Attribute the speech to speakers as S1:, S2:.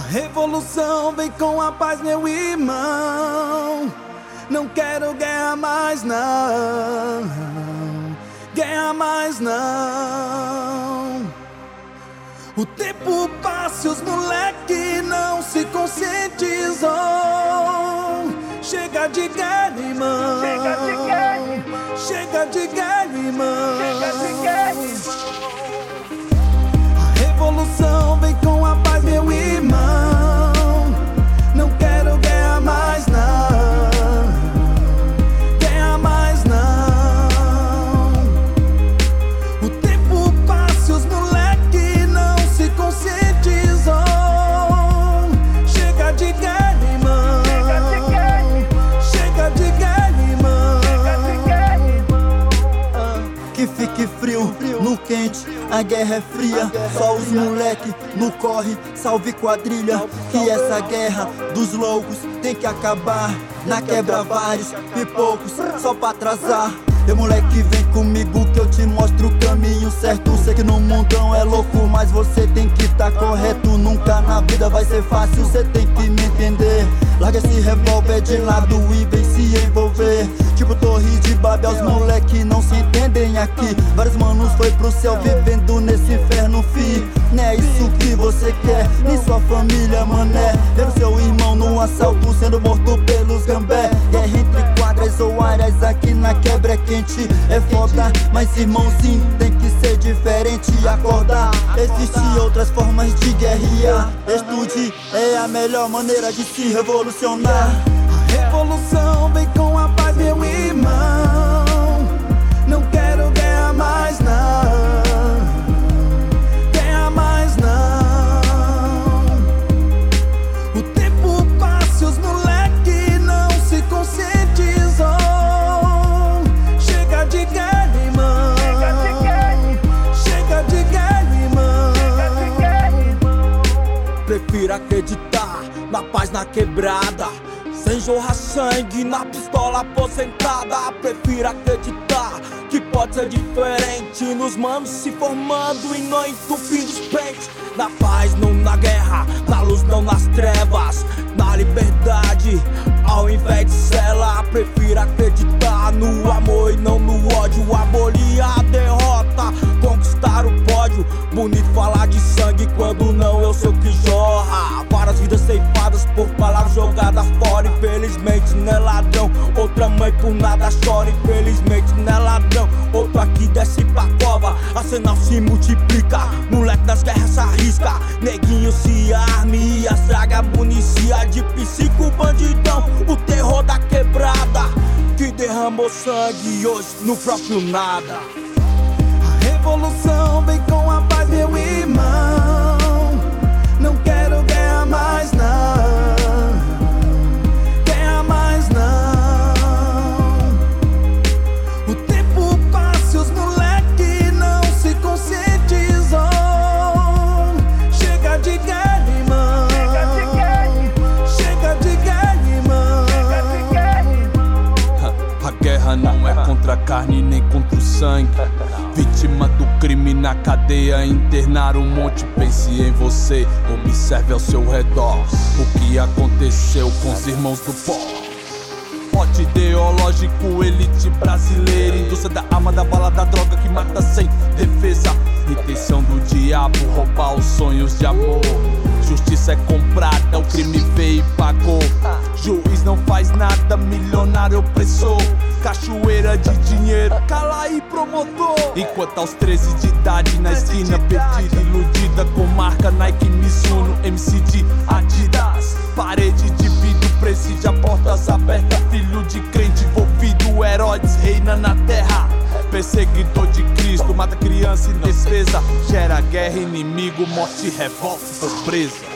S1: Revolução vem com a paz, meu irmão. Não quero guerra mais não, guerra mais não. O tempo passa e os moleque não se conscientizam. Chega de guerra, irmão.
S2: Chega de guerra, irmão.
S1: Chega de guerra, irmão.
S2: Chega de guerra, irmão.
S1: A revolução vem com a paz, meu irmão. Não quero guerra mais não, guerra mais não. O tempo passa e os moleque não se conscientizam. Chega de guerra, irmão.
S2: Chega de guerra, irmão.
S1: Chega de guerra, irmão.
S2: Chega de guerra, irmão.
S3: Que fique frio, no quente, a guerra é fria. Só os moleque no corre, salve quadrilha. Que essa guerra dos loucos tem que acabar. Na quebra vários pipocos, só pra atrasar. E moleque, vem comigo que eu te mostro o caminho certo. Sei que no mundão é louco, mas você tem que tá correto. Nunca na vida vai ser fácil, cê tem que me entender. Larga esse revólver de lado e vem se envolver. Tipo Torre de Babel, os moleque não se entendem aqui. Vários manos foi pro céu vivendo nesse inferno, fi. Não é isso que você quer, nem sua família, mané. Vendo seu irmão num assalto sendo morto pelos gambé. Guerra entre quadras ou áreas, aqui na quebra é quente. É foda, mas irmãozinho tem que ser diferente e acordar. Existem outras formas de guerrear. Estude, é a melhor maneira de se revolucionar.
S1: A revolução vem com a paz, meu irmão. Não quero guerra mais não, guerra mais não. O tempo passa e os moleque não se conscientizam. Chega de guerra, irmão.
S2: Chega de guerra, irmão.
S1: Chega de guerra, irmão.
S2: Chega de guerra, irmão.
S1: Prefiro acreditar na paz na quebrada, sem jorrar sangue na pistola aposentada. Prefiro acreditar que pode ser diferente, nos manos se formando e não entupindo os pentes. Na paz, não na guerra, na luz, não nas trevas, na liberdade, ao invés de cela. Prefiro acreditar no amor e não no ódio. Abolir a derrota, conquistar o pódio. Bonito falar de sangue quando não eu sou que jorra. Várias vidas ceifadas por palavras jogadas fora. Infelizmente não é ladrão, outra mãe por nada chora. Infelizmente não é ladrão, outro aqui desce pra cova. Arsenal se multiplica, moleque das guerras se arrisca. Neguinho se arme e a saga municia de psico bandidão. O terror da quebrada que derramou sangue hoje no próprio nada. A revolução vem com a paz, meu irmão. Não quero guerra mais não, guerra mais não. O tempo passa e os moleque não se conscientizam. Chega de guerra, irmão.
S2: Chega de guerra, irmão.
S1: Chega de guerra, irmão.
S2: Chega de guerra, irmão.
S4: A guerra não é contra a carne nem contra o sangue. Vítima do crime na cadeia, internar um monte. Pense em você, observe ao seu redor o que aconteceu com os irmãos do pó. Pote ideológico, elite brasileira, indústria da arma, da bala, da droga que mata sem defesa. Intenção do diabo, roubar os sonhos de amor. Justiça é comprada, o crime veio e pagou. Juiz não faz nada, milionário opressor. Cachoeira de dinheiro, cala aí promotor. Enquanto aos 13 de idade na esquina, perdida, iludida com marca Nike, Mizuno, MC de Adidas. Parede de vidro, presídio, portas abertas. Filho de crente envolvido, Herodes reina na terra. Perseguidor de Cristo, mata criança indefesa. Gera guerra, inimigo, morte, revolta, pobreza.